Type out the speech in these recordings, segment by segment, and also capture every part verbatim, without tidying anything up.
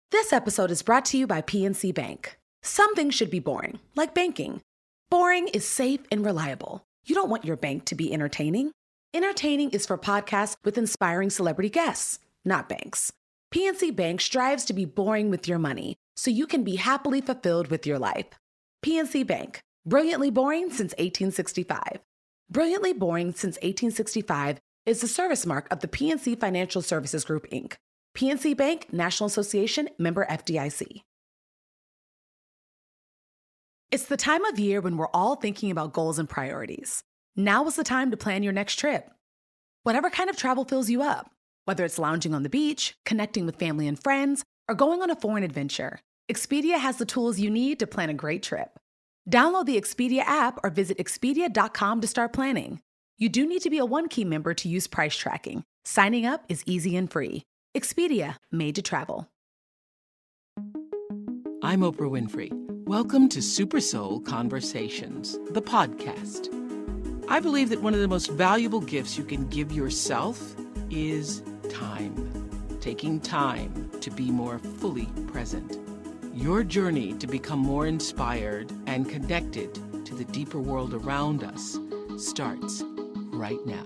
This episode is brought to you by P N C Bank. Some things should be boring, like banking. Boring is safe and reliable. You don't want your bank to be entertaining. Entertaining is for podcasts with inspiring celebrity guests, not banks. P N C Bank strives to be boring with your money, so you can be happily fulfilled with your life. P N C Bank, brilliantly boring since eighteen sixty-five. Brilliantly boring since eighteen sixty-five is the service mark of the P N C Financial Services Group, Incorporated. P N C Bank, National Association, member F D I C. It's the time of year when we're all thinking about goals and priorities. Now is the time to plan your next trip. Whatever kind of travel fills you up, whether it's lounging on the beach, connecting with family and friends, or going on a foreign adventure, Expedia has the tools you need to plan a great trip. Download the Expedia app or visit expedia dot com to start planning. You do need to be a One Key member to use price tracking. Signing up is easy and free. Expedia, made to travel. I'm Oprah Winfrey. Welcome to Super Soul Conversations, the podcast. I believe that one of the most valuable gifts you can give yourself is time. Taking time to be more fully present. Your journey to become more inspired and connected to the deeper world around us starts right now.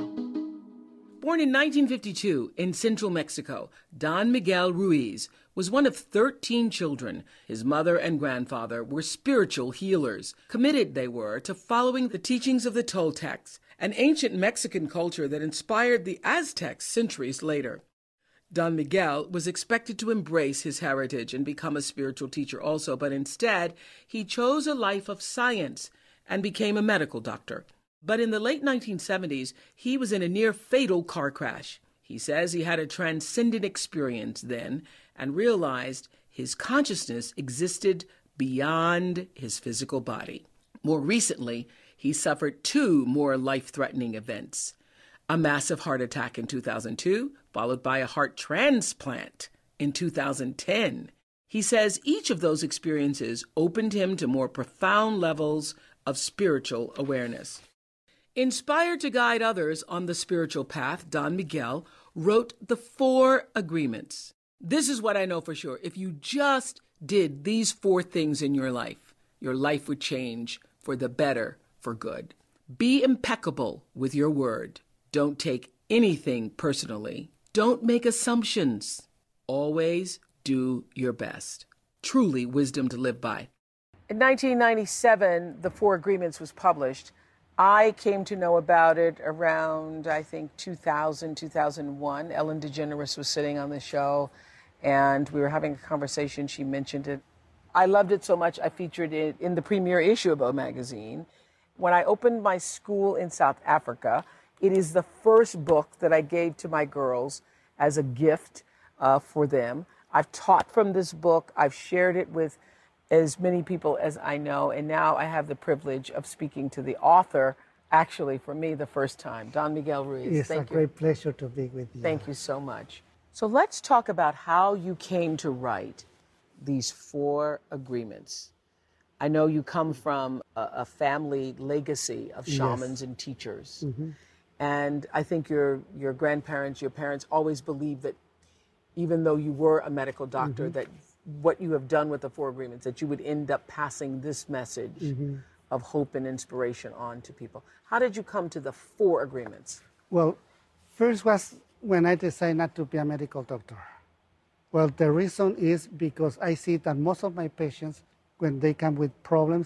Born in nineteen fifty-two in central Mexico, Don Miguel Ruiz was one of thirteen children. His mother and grandfather were spiritual healers. Committed they were to following the teachings of the Toltecs, an ancient Mexican culture that inspired the Aztecs centuries later. Don Miguel was expected to embrace his heritage and become a spiritual teacher also, but instead he chose a life of science and became a medical doctor. But in the late nineteen seventies, he was in a near-fatal car crash. He says he had a transcendent experience then and realized his consciousness existed beyond his physical body. More recently, he suffered two more life-threatening events: a massive heart attack in two thousand two, followed by a heart transplant in two thousand ten. He says each of those experiences opened him to more profound levels of spiritual awareness. Inspired to guide others on the spiritual path, Don Miguel wrote the Four Agreements. This is what I know for sure. If you just did these four things in your life, your life would change for the better, for good. Be impeccable with your word. Don't take anything personally. Don't make assumptions. Always do your best. Truly wisdom to live by. In nineteen ninety-seven, the Four Agreements was published. I came to know about it around, I think, two thousand, two thousand one. Ellen DeGeneres was sitting on the show, and we were having a conversation. She mentioned it. I loved it so much, I featured it in the premiere issue of O Magazine. When I opened my school in South Africa, it is the first book that I gave to my girls as a gift uh, for them. I've taught from this book. I've shared it with as many people as I know, and now I have the privilege of speaking to the author, actually, for me, the first time, Don Miguel Ruiz. It's Thank a you. great pleasure to be with you. Thank you so much. So let's talk about how you came to write these four agreements. I know you come from a, a family legacy of shamans Yes. and teachers. Mm-hmm. And I think your your grandparents, your parents always believed that even though you were a medical doctor, Mm-hmm. that what you have done with the Four Agreements, that you would end up passing this message Mm-hmm. of hope and inspiration on to people. How did you come to the Four Agreements? Well, first was when I decided not to be a medical doctor. Well, the reason is because I see that most of my patients, when they come with problems,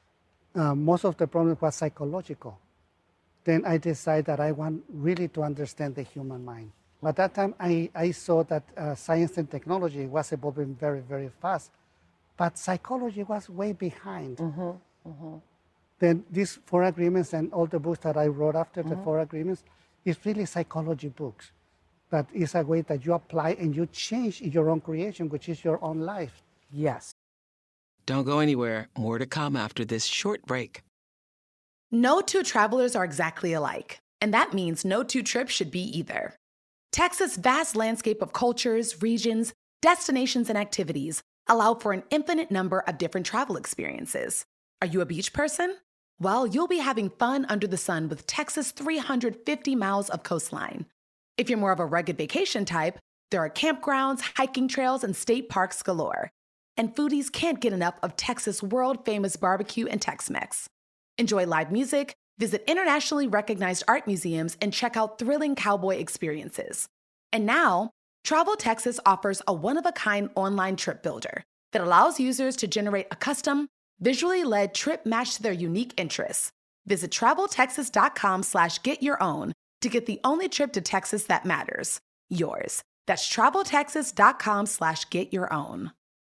uh, most of the problems was psychological. Then I decided that I want really to understand the human mind. At that time, I, I saw that uh, science and technology was evolving very, very fast, but psychology was way behind. Mm-hmm, mm-hmm. Then these Four Agreements and all the books that I wrote after Mm-hmm. the Four Agreements is really psychology books. But it's a way that you apply and you change your own creation, which is your own life. Yes. Don't go anywhere. More to come after this short break. No two travelers are exactly alike, and that means no two trips should be either. Texas' vast landscape of cultures, regions, destinations, and activities allow for an infinite number of different travel experiences. Are you a beach person? Well, you'll be having fun under the sun with Texas' three hundred fifty miles of coastline. If you're more of a rugged vacation type, There are campgrounds, hiking trails, and state parks galore. And foodies can't get enough of Texas' world-famous barbecue and Tex-Mex. Enjoy live music, visit internationally recognized art museums, and check out thrilling cowboy experiences. And now, Travel Texas offers a one-of-a-kind online trip builder that allows users to generate a custom, visually led trip matched to their unique interests. Visit traveltexas.com slash get your own to get the only trip to Texas that matters, yours. That's traveltexas.com slash get your own.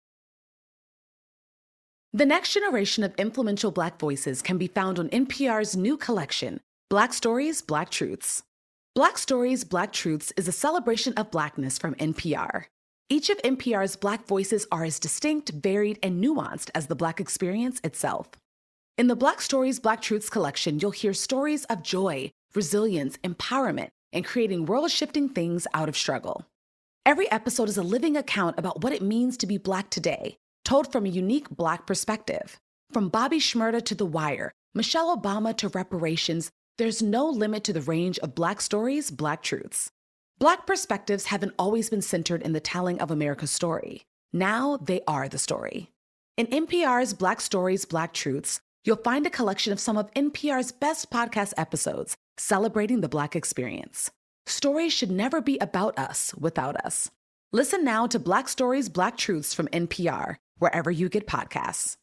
The next generation of influential Black voices can be found on N P R's new collection, Black Stories, Black Truths. Black Stories, Black Truths is a celebration of Blackness from N P R. Each of N P R's Black voices are as distinct, varied, and nuanced as the Black experience itself. In the Black Stories, Black Truths collection, you'll hear stories of joy, resilience, empowerment, and creating world-shifting things out of struggle. Every episode is a living account about what it means to be Black today, told from a unique Black perspective. From Bobby Shmurda to The Wire, Michelle Obama to reparations, there's no limit to the range of Black stories, Black truths. Black perspectives haven't always been centered in the telling of America's story. Now they are the story. In N P R's Black Stories, Black Truths, you'll find a collection of some of N P R's best podcast episodes celebrating the Black experience. Stories should never be about us without us. Listen now to Black Stories, Black Truths from N P R, wherever you get podcasts.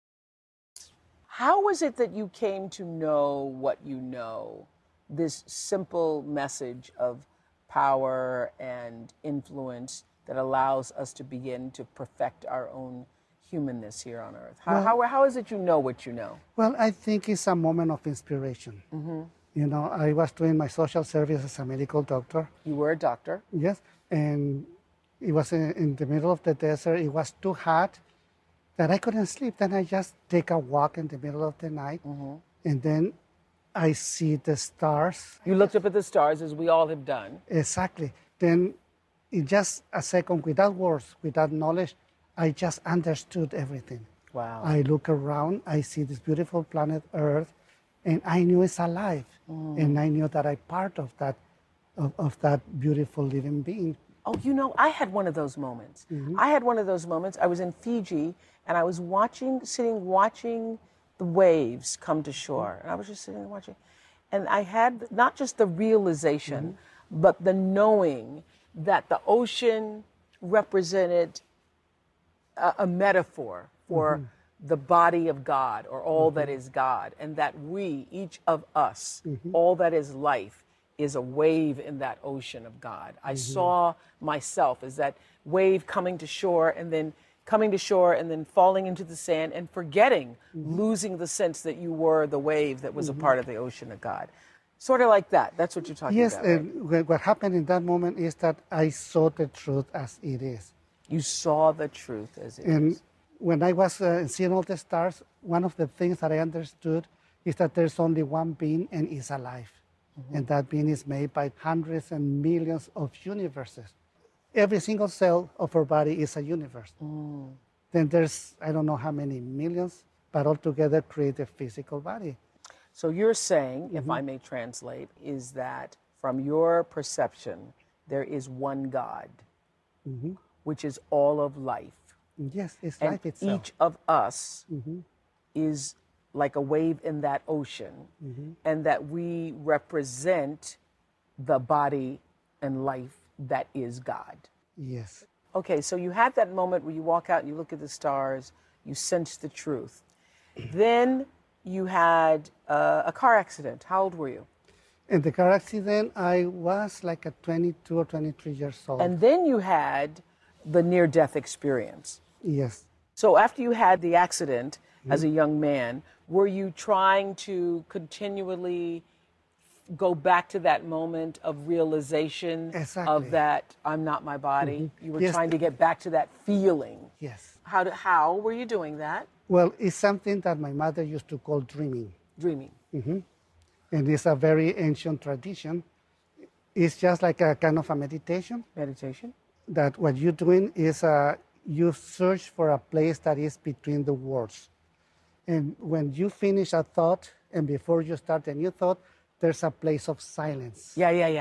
How was it that you came to know what you know? This simple message of power and influence that allows us to begin to perfect our own humanness here on earth. How, well, how, how is it you know what you know? Well, I think it's a moment of inspiration. Mm-hmm. You know, I was doing my social service as a medical doctor. You were a doctor? Yes, and it was in, in the middle of the desert. It was too hot that I couldn't sleep. Then I just take a walk in the middle of the night, mm-hmm. and then I see the stars. You looked up at the stars, as we all have done. Exactly. Then in just a second, without words, without knowledge, I just understood everything. Wow. I look around, I see this beautiful planet Earth, and I knew it's alive. Mm. And I knew that I'm part of that, of, of that beautiful living being. Oh, you know, I had one of those moments. Mm-hmm. I had one of those moments. I was in Fiji, and I was watching, sitting watching the waves come to shore. And I was just sitting and watching. And I had not just the realization, mm-hmm. but the knowing that the ocean represented a, a metaphor for mm-hmm. the body of God, or all mm-hmm. that is God, and that we, each of us, mm-hmm. all that is life, is a wave in that ocean of God. I mm-hmm. saw myself as that wave coming to shore, and then coming to shore, and then falling into the sand, and forgetting, mm-hmm. losing the sense that you were the wave that was mm-hmm. a part of the ocean of God. Sort of like that. That's what you're talking yes, about. Yes, right? and what happened in that moment is that I saw the truth as it is. You saw the truth as it and is. When I was uh, seeing all the stars, one of the things that I understood is that there's only one being, and it's alive. Mm-hmm. And that being is made by hundreds and millions of universes. Every single cell of our body is a universe. Mm. Then there's, I don't know how many millions, but altogether create a physical body. So you're saying, mm-hmm. if I may translate, is that from your perception, there is one God, mm-hmm. which is all of life. Yes, it's and life itself. Each of us mm-hmm. is like a wave in that ocean, mm-hmm. and that we represent the body and life that is God. Yes. Okay, so you had that moment where you walk out and you look at the stars, you sense the truth. Then you had uh, a car accident. How old were you? In the car accident, I was like a twenty-two or twenty-three years old. And then you had the near-death experience. Yes. So after you had the accident, mm-hmm. as a young man, were you trying to continually go back to that moment of realization exactly. of that I'm not my body? Mm-hmm. You were yes. trying to get back to that feeling. Yes. How, do, how were you doing that? Well, it's something that my mother used to call dreaming. Dreaming. Mm-hmm. And it's a very ancient tradition. It's just like a kind of a meditation. Meditation. That what you're doing is uh, you search for a place that is between the words. And when you finish a thought, and before you start a new thought, there's a place of silence. Yeah, yeah, yeah, yeah.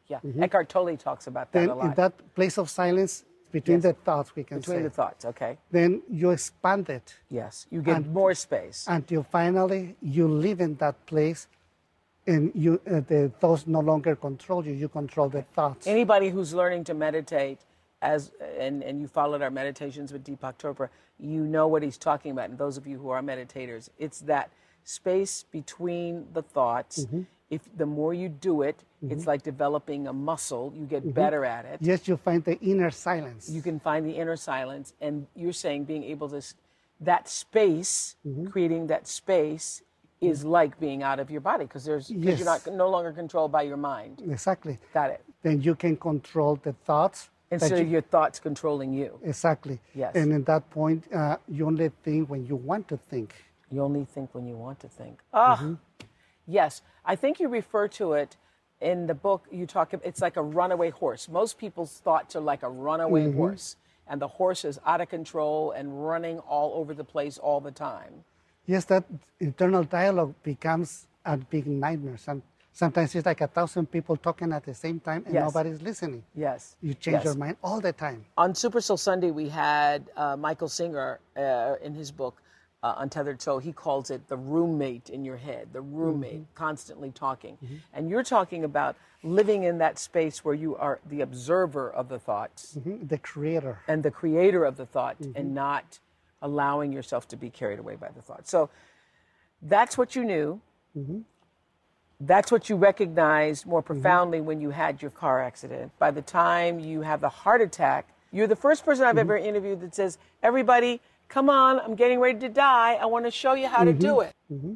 yeah. Mm-hmm. Eckhart Tolle talks about that then a lot. In that place of silence, between yes. the thoughts, we can Between say. the thoughts, okay. Then you expand it. Yes, you get and, more space. Until finally you live in that place and you uh, the thoughts no longer control you, you control the thoughts. Anybody who's learning to meditate, as and, and you followed our meditations with Deepak Chopra, you know what he's talking about. And those of you who are meditators, it's that space between the thoughts. Mm-hmm. If the more you do it, mm-hmm. it's like developing a muscle. You get mm-hmm. better at it. Yes, you find the inner silence. You can find the inner silence. And you're saying being able to, that space, mm-hmm. creating that space is mm-hmm. like being out of your body because there's yes. you're not no longer controlled by your mind. Exactly. Got it. Then you can control the thoughts. Instead of your thoughts controlling you. Exactly. Yes. And in that point, uh, you only think when you want to think. You only think when you want to think. Ah. Mm-hmm. Yes, I think you refer to it in the book. You talk. It's like a runaway horse. Most people's thoughts are like a runaway mm-hmm. horse, and the horse is out of control and running all over the place all the time. Yes, that internal dialogue becomes a big nightmare. Some, sometimes it's like a thousand people talking at the same time, and yes. nobody's listening. Yes, you change yes. your mind all the time. On Super Soul Sunday, we had uh, Michael Singer uh, in his book. Uh, Untethered Soul, he calls it the roommate in your head, the roommate, mm-hmm. constantly talking. Mm-hmm. And you're talking about living in that space where you are the observer of the thoughts. Mm-hmm. The creator. And the creator of the thought, mm-hmm. and not allowing yourself to be carried away by the thought. So that's what you knew. Mm-hmm. That's what you recognized more profoundly mm-hmm. when you had your car accident. By the time you have the heart attack, you're the first person I've mm-hmm. ever interviewed that says, everybody, come on, I'm getting ready to die. I want to show you how mm-hmm. to do it. Mm-hmm.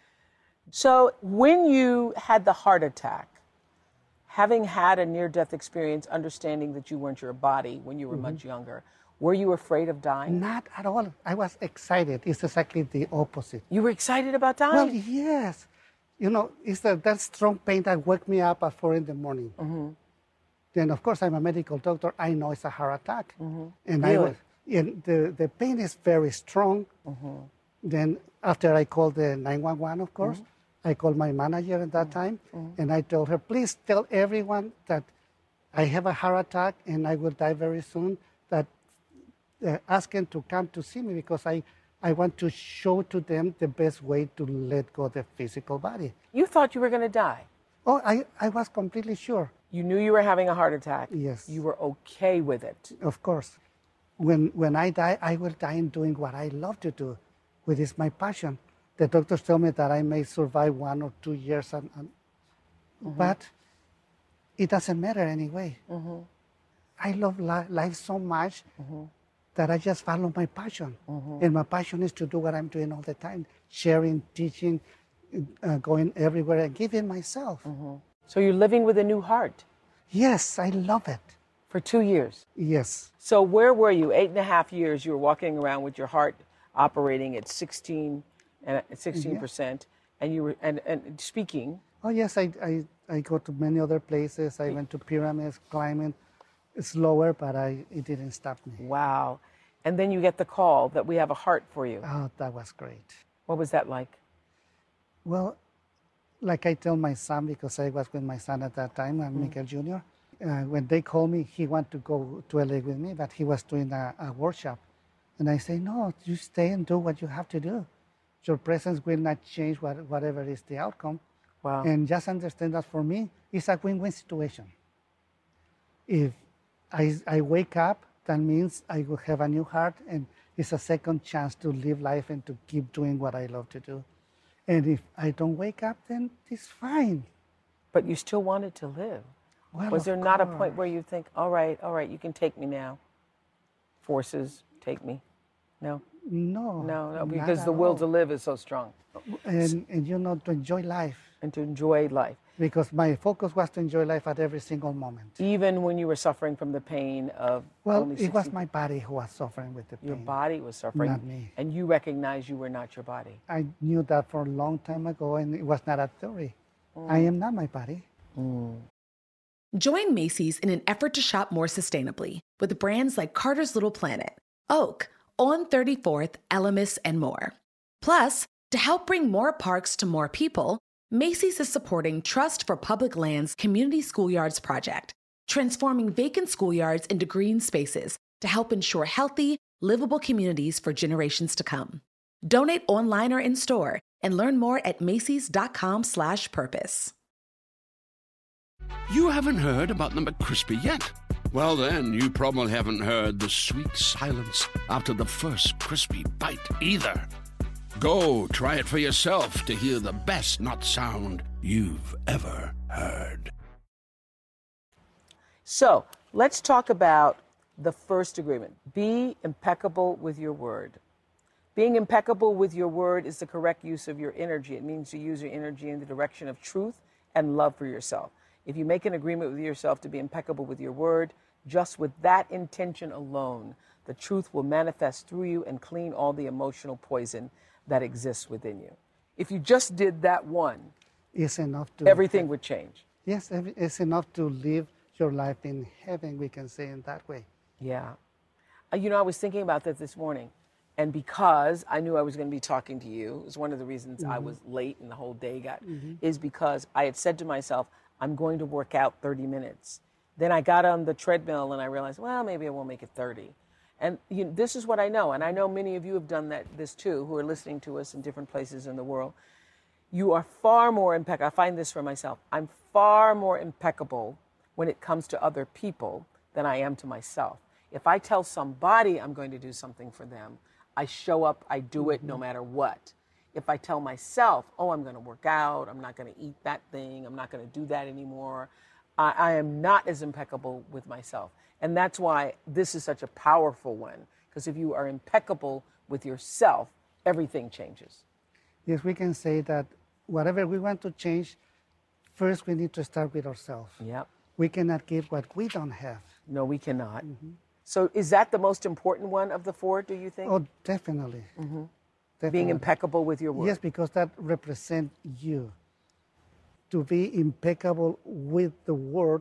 So when you had the heart attack, having had a near-death experience, understanding that you weren't your body when you were mm-hmm. much younger, were you afraid of dying? Not at all. I was excited. It's exactly the opposite. You were excited about dying? Well, yes. You know, it's that, that strong pain that woke me up at four in the morning. Mm-hmm. Then, of course, I'm a medical doctor. I know it's a heart attack. Mm-hmm. And really? I was... And the, the pain is very strong. Mm-hmm. Then after I called the nine one one, of course, mm-hmm. I called my manager at that time, mm-hmm. and I told her, please tell everyone that I have a heart attack and I will die very soon, that uh, ask them to come to see me because I, I want to show to them the best way to let go of the physical body. You thought you were going to die? Oh, I, I was completely sure. You knew you were having a heart attack? Yes. You were okay with it? Of course. When, when I die, I will die in doing what I love to do, which is my passion. The doctors tell me that I may survive one or two years, and, and, mm-hmm. but it doesn't matter anyway. Mm-hmm. I love li- life so much mm-hmm. that I just follow my passion. Mm-hmm. And my passion is to do what I'm doing all the time, sharing, teaching, uh, going everywhere, and giving myself. Mm-hmm. So you're living with a new heart? Yes, I love it. For two years? Yes. So where were you? Eight and a half years you were walking around with your heart operating at sixteen and sixteen percent, yeah. and you were and, and speaking. Oh yes, I, I I go to many other places. I went to pyramids, climbing. It's slower, but I it didn't stop me. Wow. And then you get the call that we have a heart for you. Oh, that was great. What was that like? Well, like I tell my son, because I was with my son at that time, mm-hmm. Michael Junior Uh, when they called me, he wanted to go to L A with me, but he was doing a, a workshop. And I say, no, you stay and do what you have to do. Your presence will not change what, whatever is the outcome. Wow. And just understand that for me, it's a win-win situation. If I, I wake up, that means I will have a new heart, and it's a second chance to live life and to keep doing what I love to do. And if I don't wake up, then it's fine. But you still wanted to live. Well, was there not course. a point where you think, all right, all right, you can take me now? Forces, take me. No? No. No, no, because the will all. to live is so strong. And, and, you know, to enjoy life. And to enjoy life. Because my focus was to enjoy life at every single moment. Even when you were suffering from the pain of Well, only it was my body who was suffering with the pain. Your body was suffering. Not me. And you recognized you were not your body. I knew that for a long time ago, and it was not a theory. Mm. I am not my body. Mm. Join Macy's in an effort to shop more sustainably with brands like Carter's Little Planet, Oak, On thirty-fourth, Elemis, and more. Plus, to help bring more parks to more people, Macy's is supporting Trust for Public Lands Community Schoolyards project, transforming vacant schoolyards into green spaces to help ensure healthy, livable communities for generations to come. Donate online or in-store and learn more at macys.com slash purpose. You haven't heard about the McCrispy yet? Well, then, you probably haven't heard the sweet silence after the first crispy bite either. Go try it for yourself to hear the best nut sound you've ever heard. So let's talk about the first agreement. Be impeccable with your word. Being impeccable with your word is the correct use of your energy. It means to use your energy in the direction of truth and love for yourself. If you make an agreement with yourself to be impeccable with your word, just with that intention alone, the truth will manifest through you and clean all the emotional poison that exists within you. If you just did that one, it's enough to everything would change. Yes, it's enough to live your life in heaven, we can say in that way. Yeah. Uh, you know, I was thinking about that this morning, and because I knew I was going to be talking to you, it was one of the reasons mm-hmm. I was late and the whole day got, mm-hmm. is because I had said to myself, I'm going to work out thirty minutes. Then I got on the treadmill and I realized, well, maybe I won't make it thirty. And you know, this is what I know, and I know many of you have done that, this too, who are listening to us in different places in the world. You are far more impeccable. I find this for myself. I'm far more impeccable when it comes to other people than I am to myself. If I tell somebody I'm going to do something for them, I show up, I do it no matter what. If I tell myself, oh, I'm going to work out, I'm not going to eat that thing, I'm not going to do that anymore, I, I am not as impeccable with myself. And that's why this is such a powerful one, because if you are impeccable with yourself, everything changes. Yes, we can say that whatever we want to change, first we need to start with ourselves. Yep. We cannot give what we don't have. No, we cannot. Mm-hmm. So is that the most important one of the four, do you think? Oh, definitely. Mm-hmm. Definitely. Being impeccable with your word. Yes, because that represents you. To be impeccable with the word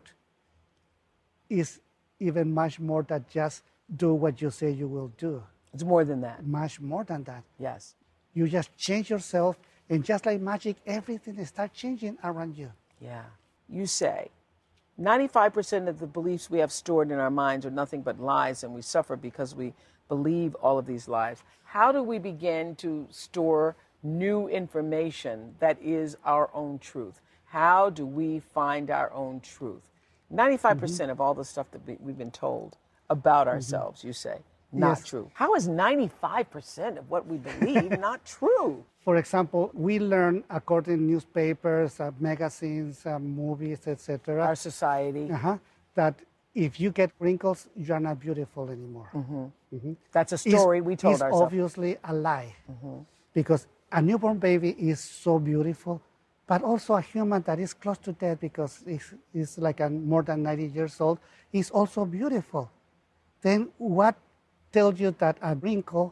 is even much more than just do what you say you will do. It's more than that. Much more than that. Yes. You just change yourself, and just like magic, everything starts changing around you. Yeah. You say, ninety-five percent of the beliefs we have stored in our minds are nothing but lies, and we suffer because we believe all of these lies. How do we begin to store new information that is our own truth? How do we find our own truth? ninety-five percent mm-hmm. of all the stuff that we've been told about ourselves, mm-hmm. you say, not yes. true. How is ninety-five percent of what we believe not true? For example, we learn according to newspapers, uh, magazines, uh, movies, et cetera. Our society. Uh-huh, that if you get wrinkles, you're not beautiful anymore. Mm-hmm. Mm-hmm. That's a story it's, we told it's ourselves. It's obviously a lie. Mm-hmm. Because a newborn baby is so beautiful, but also a human that is close to death because it's, it's like a more than ninety years old is also beautiful. Then what tells you that a wrinkle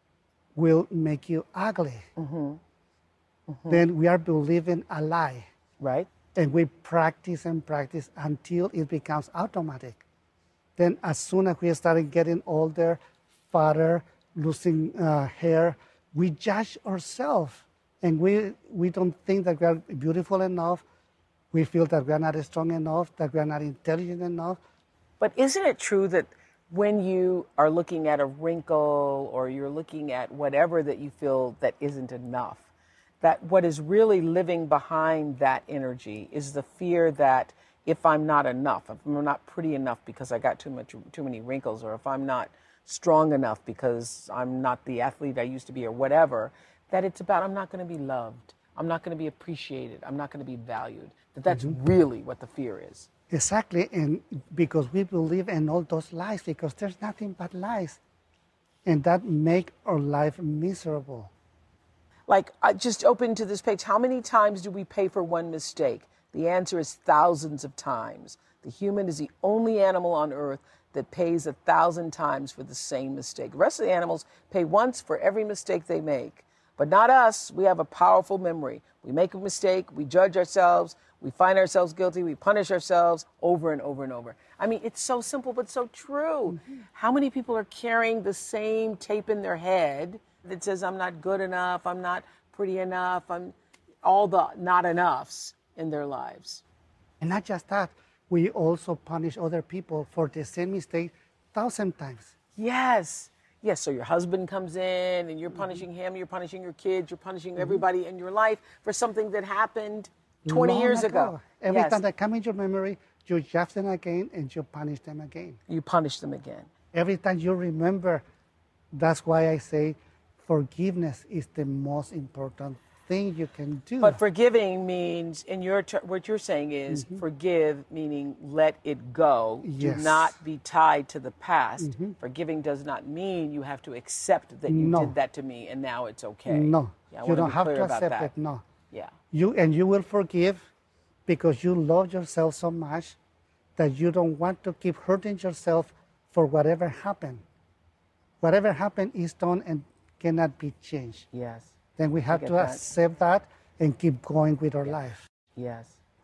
will make you ugly? Mm-hmm. Mm-hmm. Then we are believing a lie. Right. And we practice and practice until it becomes automatic. Then as soon as we start getting older, fatter, losing uh, hair, we judge ourselves. And we, we don't think that we are beautiful enough. We feel that we are not strong enough, that we are not intelligent enough. But isn't it true that when you are looking at a wrinkle or you're looking at whatever that you feel that isn't enough, that what is really living behind that energy is the fear that if I'm not enough, if I'm not pretty enough because I got too much, too many wrinkles, or if I'm not strong enough because I'm not the athlete I used to be, or whatever, that it's about I'm not going to be loved, I'm not going to be appreciated, I'm not going to be valued, that that's mm-hmm. really what the fear is. Exactly, and because we believe in all those lies, because there's nothing but lies, and that make our life miserable. Like, I just opened to this page, how many times do we pay for one mistake? The answer is thousands of times. The human is the only animal on earth that pays a thousand times for the same mistake. The rest of the animals pay once for every mistake they make. But not us. We have a powerful memory. We make a mistake, we judge ourselves, we find ourselves guilty, we punish ourselves over and over and over. I mean, it's so simple but so true. Mm-hmm. How many people are carrying the same tape in their head that says, I'm not good enough, I'm not pretty enough, I'm... all the not enoughs in their lives. And not just that, we also punish other people for the same mistake thousand times. Yes. Yes, so your husband comes in and you're punishing him, you're punishing your kids, you're punishing everybody in your life for something that happened twenty Long years ago. ago. Every Yes. time they come in your memory, you judge them again and you punish them again. You punish them again. Every time you remember, that's why I say forgiveness is the most important thing you can do. But forgiving means, in your ter- what you're saying is forgive, meaning let it go. Yes. Do not be tied to the past. Forgiving does not mean you have to accept that you No. did that to me and now it's okay. No, Yeah, I you wanna don't be have clear to about accept that. it. No, Yeah. you and you will forgive because you love yourself so much that you don't want to keep hurting yourself for whatever happened. Whatever happened is done and cannot be changed. Yes. Then we have get to that. accept that and keep going with our life. Yes.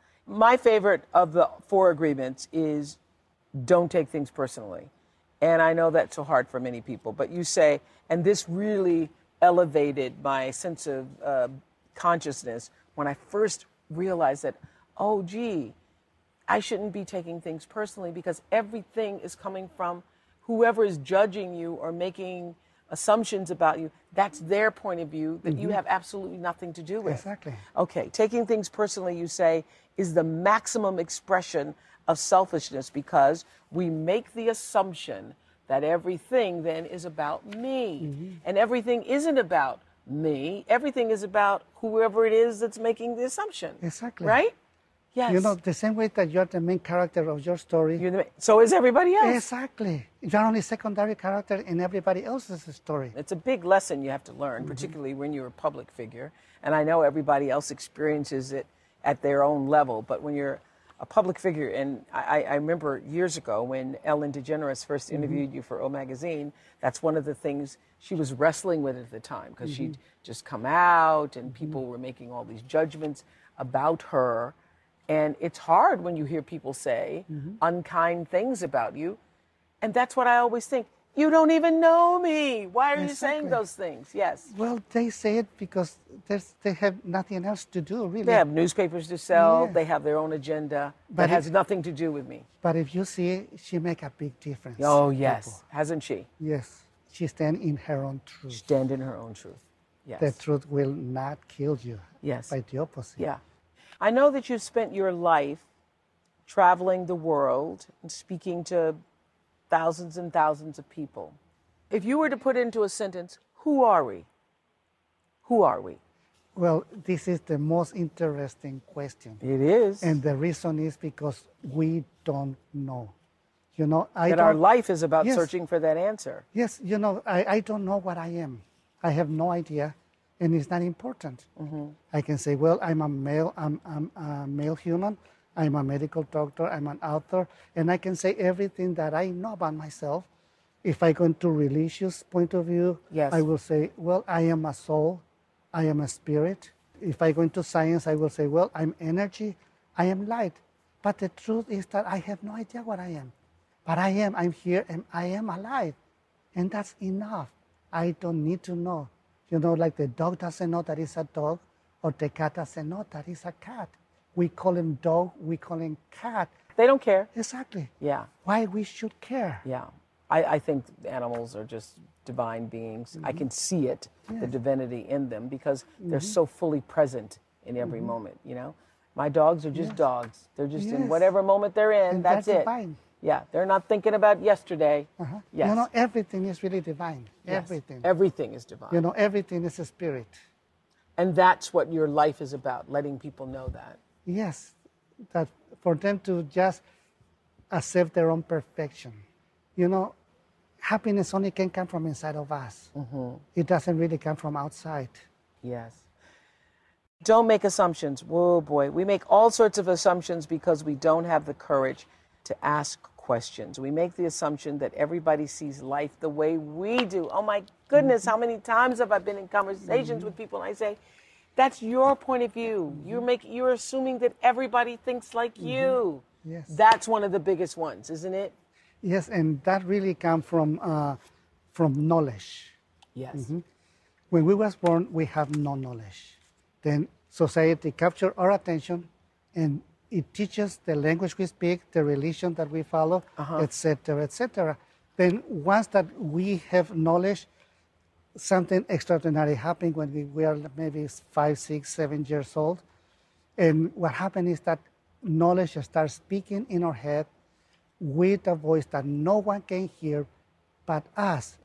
My favorite of the four agreements is don't take things personally. And I know that's so hard for many people, but you say, and this really elevated my sense of uh, consciousness when I first realized that, oh, gee, I shouldn't be taking things personally because everything is coming from whoever is judging you or making assumptions about you. That's their point of view that you have absolutely nothing to do with. Exactly. Okay, taking things personally, you say, is the maximum expression of selfishness because we make the assumption that everything then is about me. And everything isn't about me. Everything is about whoever it is that's making the assumption. Exactly. Right? Yes. You know, the same way that you're the main character of your story. You're the, so is everybody else. Exactly. You're only secondary character in everybody else's story. It's a big lesson you have to learn, particularly when you're a public figure. And I know everybody else experiences it at their own level, but when you're a public figure, and I, I remember years ago when Ellen DeGeneres first interviewed you for O Magazine, that's one of the things she was wrestling with at the time, because she'd just come out and people were making all these judgments about her. And it's hard when you hear people say unkind things about you. And that's what I always think. You don't even know me. Why are you saying Exactly. those things? Yes. Well, they say it because there's, they have nothing else to do, really. They have newspapers to sell. Yeah. They have their own agenda But that has it- nothing to do with me. But if you see, she make a big difference. Oh, people. yes. Hasn't she? Yes. She stand in her own truth. Stand in her own truth. Yes. The truth will not kill you. Yes. By the opposite. Yeah. I know that you've spent your life traveling the world and speaking to thousands and thousands of people. If you were to put into a sentence, who are we? Who are we? Well, this is the most interesting question. It is. And the reason is because we don't know. You know, I that don't, our life is about Yes. searching for that answer. Yes, you know, I, I don't know what I am. I have no idea, and it's not important. I can say, well, I'm a male, I'm, I'm a male human, I'm a medical doctor, I'm an author, and I can say everything that I know about myself. If I go into religious point of view, Yes. I will say, well, I am a soul, I am a spirit. If I go into science, I will say, well, I'm energy, I am light. But the truth is that I have no idea what I am. But I am, I'm here, and I am alive. And that's enough. I don't need to know. You know, like the dog doesn't know that it's a dog, or the cat doesn't know that it's a cat. We call him dog, we call him cat. They don't care. Exactly. Yeah. Why we should care. Yeah. I, I think animals are just divine beings. I can see it, the divinity in them, because they're so fully present in every moment, you know? My dogs are just Yes. dogs. They're just in Yes. whatever moment they're in, And that's they're it. divine. Yeah, they're not thinking about yesterday. Uh-huh. Yes. You know, everything is really divine. Yes. Everything. Everything is divine. You know, everything is a spirit. And that's what your life is about, letting people know that. Yes, that for them to just accept their own perfection. You know, happiness only can come from inside of us. It doesn't really come from outside. Yes. Don't make assumptions. Whoa, boy. We make all sorts of assumptions because we don't have the courage to ask questions. We make the assumption that everybody sees life the way we do. Oh, my goodness, how many times have I been in conversations with people and I say, that's your point of view. You're making, you're assuming that everybody thinks like you. Yes. That's one of the biggest ones, isn't it? Yes, and that really comes from, uh, from knowledge. Yes. When we was born, we have no knowledge. Then society capture our attention, and it teaches the language we speak, the religion that we follow, Uh-huh. et cetera, et cetera. Then once that we have knowledge, something extraordinary happened when we were maybe five, six, seven years old. And what happened is that knowledge starts speaking in our head with a voice that no one can hear but us.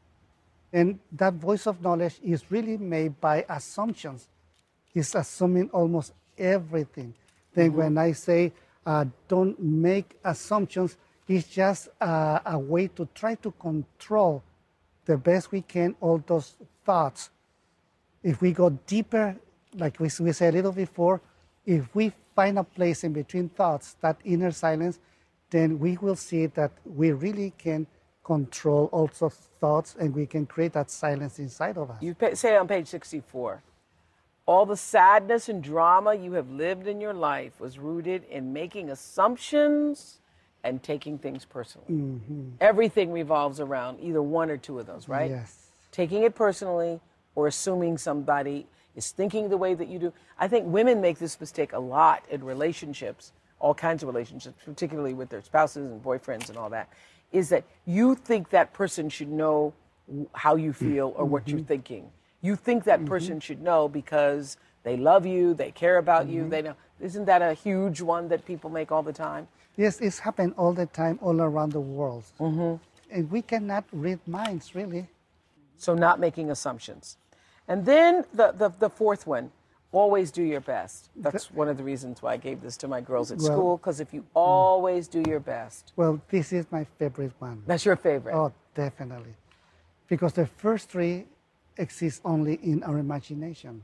And that voice of knowledge is really made by assumptions. It's assuming almost everything. Then Mm-hmm. when I say uh, don't make assumptions, it's just uh, a way to try to control the best we can all those thoughts. If we go deeper, like we, we said a little before, if we find a place in between thoughts, that inner silence, then we will see that we really can control also thoughts, and we can create that silence inside of us. You pa- say on page sixty-four, all the sadness and drama you have lived in your life was rooted in making assumptions and taking things personally. Mm-hmm. Everything revolves around either one or two of those, right? Yes. Taking it personally or assuming somebody is thinking the way that you do. I think women make this mistake a lot in relationships, all kinds of relationships, particularly with their spouses and boyfriends and all that, is that you think that person should know how you feel or what you're thinking. You think that person should know because they love you, they care about you, they know. Isn't that a huge one that people make all the time? Yes, it's happened all the time, all around the world. Mm-hmm. And we cannot read minds, really. So not making assumptions. And then the, the, the fourth one, always do your best. That's one of the reasons why I gave this to my girls at Well, school, because if you always do your best. Well, this is my favorite one. That's your favorite. Oh, definitely. Because the first three exist only in our imagination,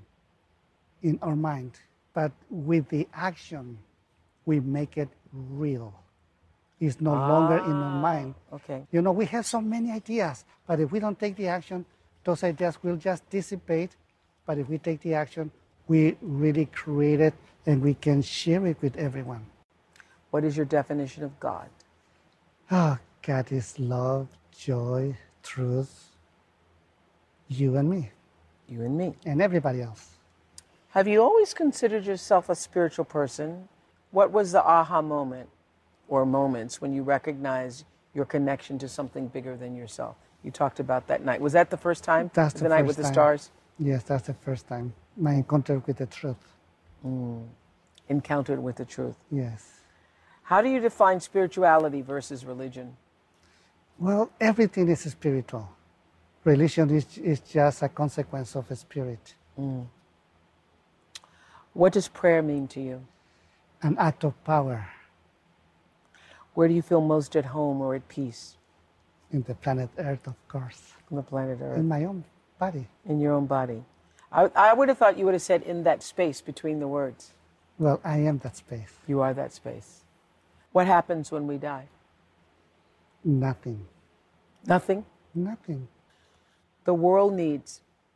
in our mind. But with the action, we make it real. It's no longer in our mind. Okay. You know, we have so many ideas, but if we don't take the action, those ideas will just dissipate. But if we take the action, we really create it, and we can share it with everyone. What is your definition of God? Oh, God is love, joy, truth, you and me, You and me. and everybody else. Have you always considered yourself a spiritual person? What was the aha moment or moments when you recognized your connection to something bigger than yourself? You talked about that night. Was that the first time? That's the, the night first with the time. stars? Yes, that's the first time. My encounter with the truth. Encountered with the truth. Yes. How do you define spirituality versus religion? Well, everything is spiritual. Religion is, is just a consequence of a spirit, What does prayer mean to you? an act of power Where do you feel most at home or at peace? in the planet Earth, of course, On the planet Earth. in my own body. In your own body. I, I would have thought you would have said in that space between the words. Well, I am that space. You are that space. What happens when we die? Nothing. Nothing. Nothing. The world needs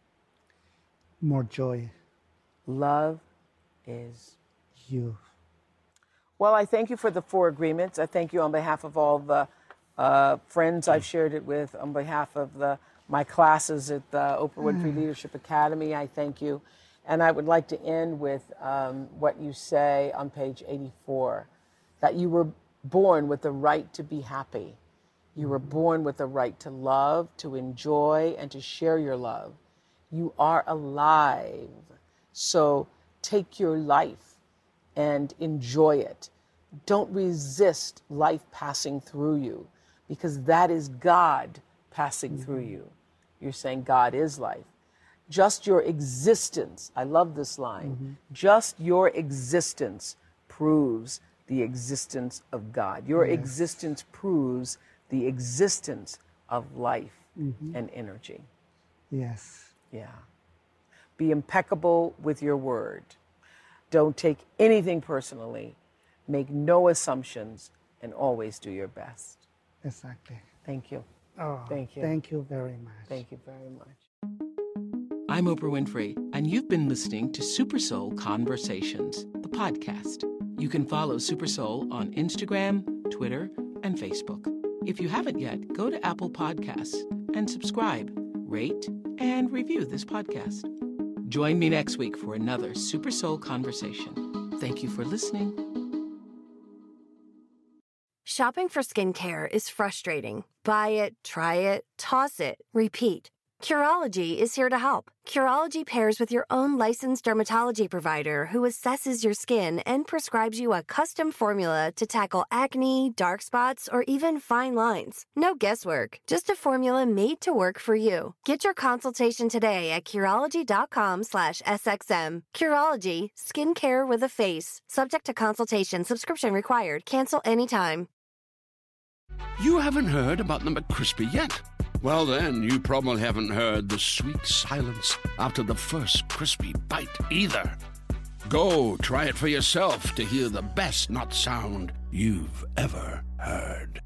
More joy. love is. You. Well, I thank you for the four agreements. I thank you on behalf of all the uh, friends I've shared it with, on behalf of the my classes at the Oprah Winfrey Leadership Academy. I thank you. And I would like to end with um, what you say on page eighty-four, that you were born with the right to be happy. You were born with the right to love, to enjoy, and to share your love. You are alive. So take your life and enjoy it. Don't resist life passing through you, because that is God passing mm-hmm. through you. You're saying God is life. Just your existence, I love this line, mm-hmm. just your existence proves the existence of God. Your yes. existence proves the existence of life mm-hmm. and energy. Yes. Yeah. Be impeccable with your word. Don't take anything personally. Make no assumptions, and always do your best. Exactly. Thank you. Oh, thank you. Thank you very much. Thank you very much. I'm Oprah Winfrey, and you've been listening to Super Soul Conversations, the podcast. You can follow Super Soul on Instagram, Twitter, and Facebook. If you haven't yet, go to Apple Podcasts and subscribe, rate, and review this podcast. Join me next week for another Super Soul Conversation. Thank you for listening. Shopping for skincare is frustrating. Buy it, try it, toss it, repeat. Curology is here to help. Curology pairs with your own licensed dermatology provider who assesses your skin and prescribes you a custom formula to tackle acne, dark spots, or even fine lines. No guesswork, just a formula made to work for you. Get your consultation today at Curology.com slash SXM. Curology, skincare with a face. Subject to consultation, subscription required. Cancel anytime. You haven't heard about the McCrispy yet? Well, then, you probably haven't heard the sweet silence after the first crispy bite either. Go try it for yourself to hear the best nut sound you've ever heard.